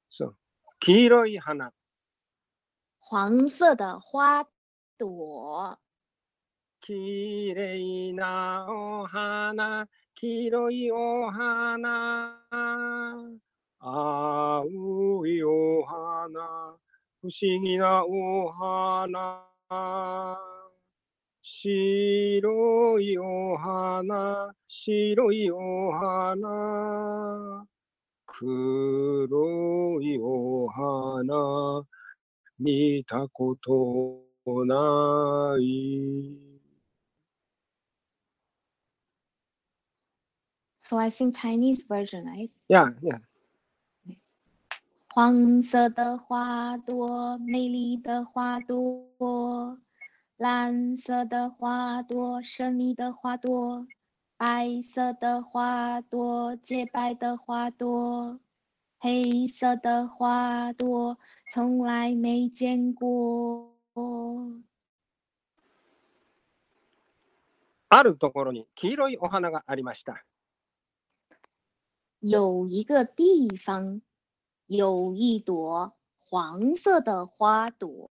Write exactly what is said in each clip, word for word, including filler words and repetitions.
そう。黄色い花。 黄色的花朵。 きれいなお花、黄色いお花。青いお花、不思議なお花。白いお花、白いお花。黒いお花、見たことない。 So I sing Chinese version, right? Yeah, yeah. 黄色的花朵，美丽的花朵，蓝色的花朵，神秘的花朵，白色的花朵，洁白的花朵，黑色的花朵，从来没见过。 あるところに黄色いお花がありました。 有一个地方有一朵黄色的花朵。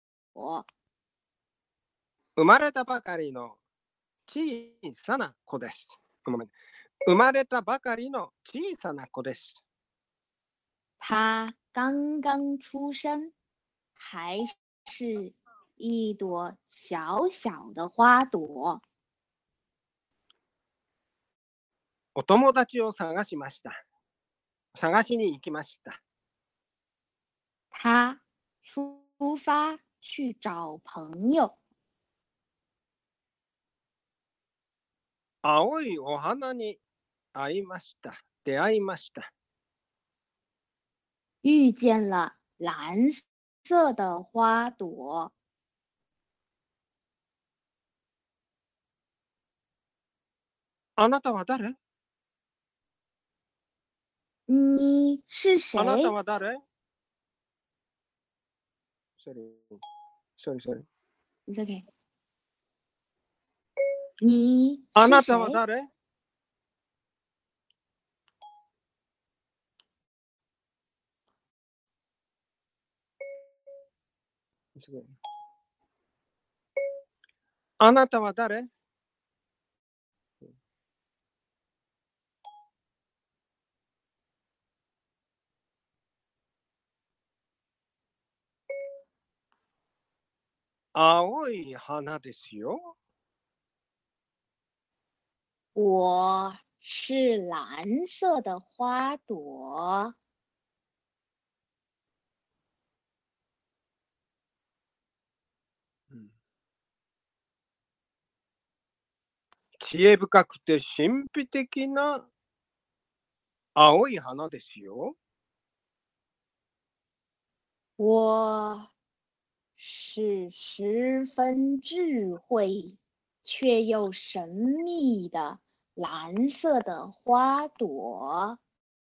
生まれたばかりの小さな子です。ごめん。生まれたばかりの小さな子です。 它刚刚出生，还是一朵小小的花朵。 お友達を探しました。探しに行きました。 他出发去找朋友。 青いお花に会いました。出会いました。 遇见了蓝色的花朵。 あなたは誰？ 你是谁？ あなたは誰？ Sorry, sorry, sorry. It's okay. 你あな是谁？ たは誰？あなたは誰？青い花ですよ。 我是蓝色的花朵。 うん知恵深くて神秘的な青い花ですよ。 我是十分智慧却又神秘的蓝色的花朵。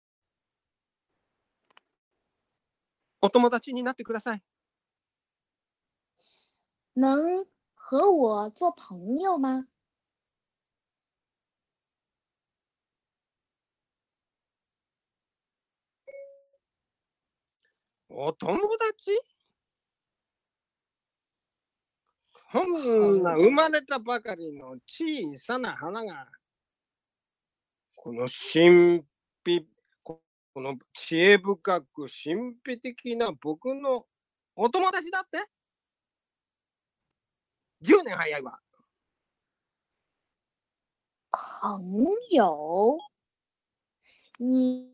お友達になってください。 能和我做朋友吗？ お友達？こんな生まれたばかりの小さな花が、この神秘、この知恵深く神秘的な僕のお友達だって？ じゅう 年早いわ。 朋友，你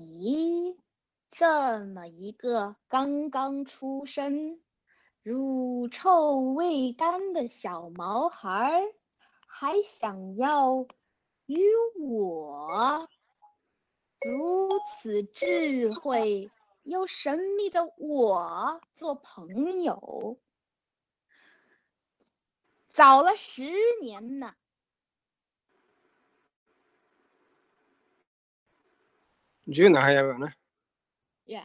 这么一个刚刚出生、乳臭未干的小毛孩，还想要与我如此智慧又神秘的我做朋友，早了十年呢。 じゅうねん早いわね。 Yeah.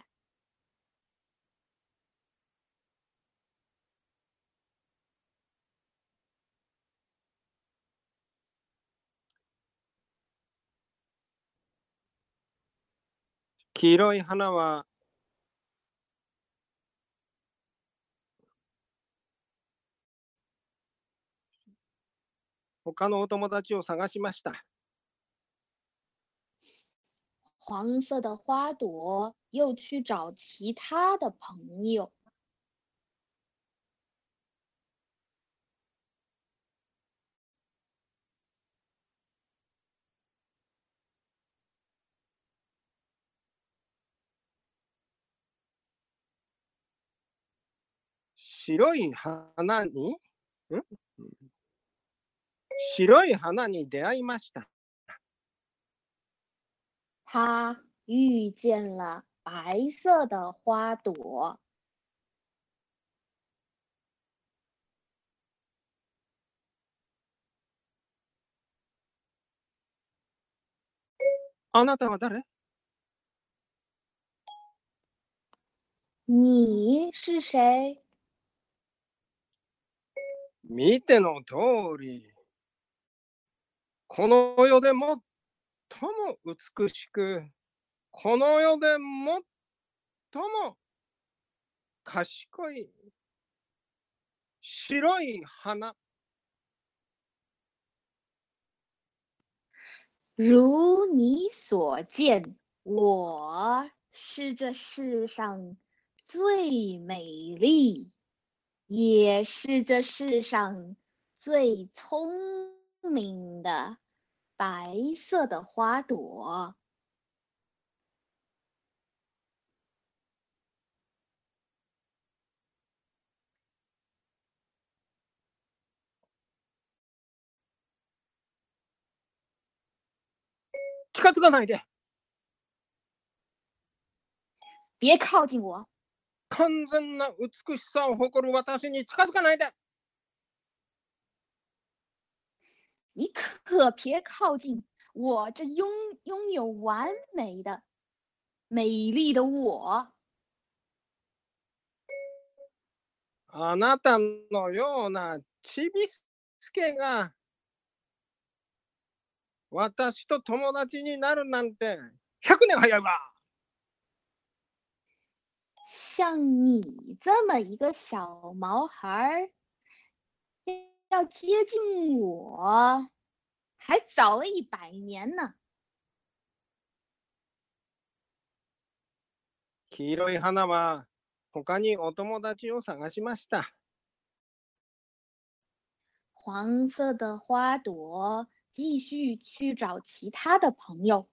黄色い花は他のお友達を探しました。 黄色的花朵又去找其他的朋友。 白い花に、ん白い花に出会いました。 他遇见了白色的花朵。 あなたは誰？ 你是谁？ 見ての通り、この世で最も美しく、この世で最も賢い白い花。 如你所见，我是这世上最美丽，也是这世上最聪明的白色的花朵。 近づかないで。 别靠近我！ 完全な美しさを誇る私に近づかないで。 你可别靠近我这拥拥有完美的、美丽的我。 あなたのようなちびすけが私と友達になるなんてひゃくねん早いわ。 像你这么一个小毛孩要接近我，还早了一百年呢。 黄色い花は他にお友達を探しました。 黄色的花朵继续去找其他的朋友。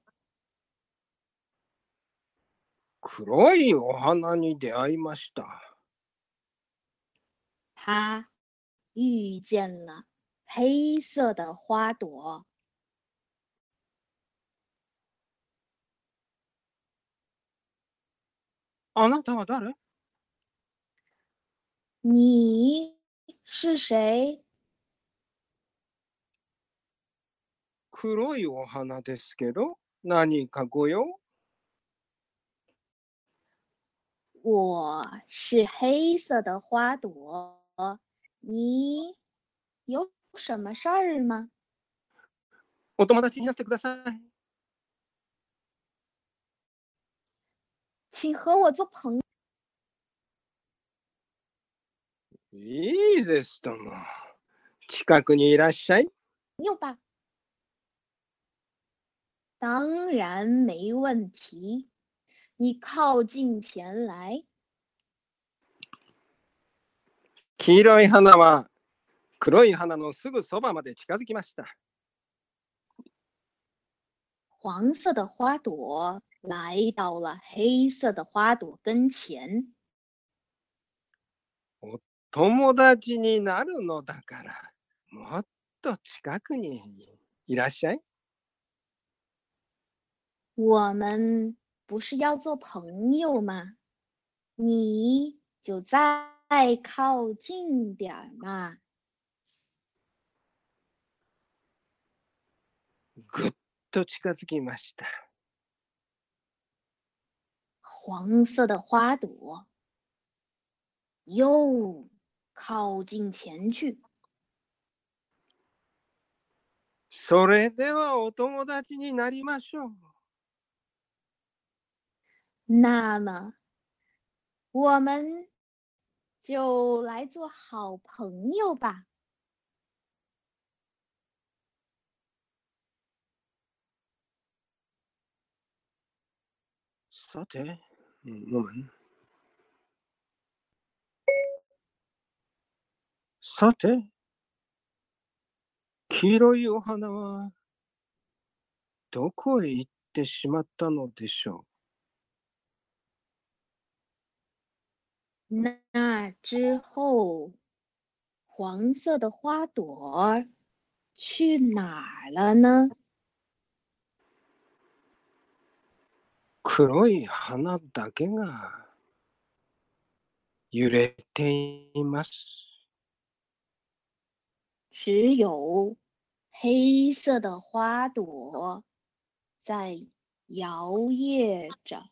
黒いお花に出会いました。 他遇见了黑色的花朵。 あなたは誰？ 你是谁？ 黒いお花ですけど、何かご用？ 我是黑色的花朵，你有什么事儿吗？ お友達になってください。 请和我做朋友。 いいですとも。近くにいらっしゃい。 有吧？当然没问题，你靠近前来。 黄色い花は黒い花のすぐそばまで近づきました。 黄色的花朵来到了黑色的花朵跟前。 お友達になるのだから、もっと近くにいらっしゃい。 我们不是要做朋友吗？你就再靠近点嘛。 ぐっと近づきました。 黄色的花朵又靠近前去。 それではお友達になりましょう。 那么，我们就来做好朋友吧。 さて、うん我们さて、黄色いお花はどこへ行ってしまったのでしょ那那之后，黄色的花朵去哪儿了呢？ う。黒い花だけが揺れています。 只有黑色的花朵在摇曳着。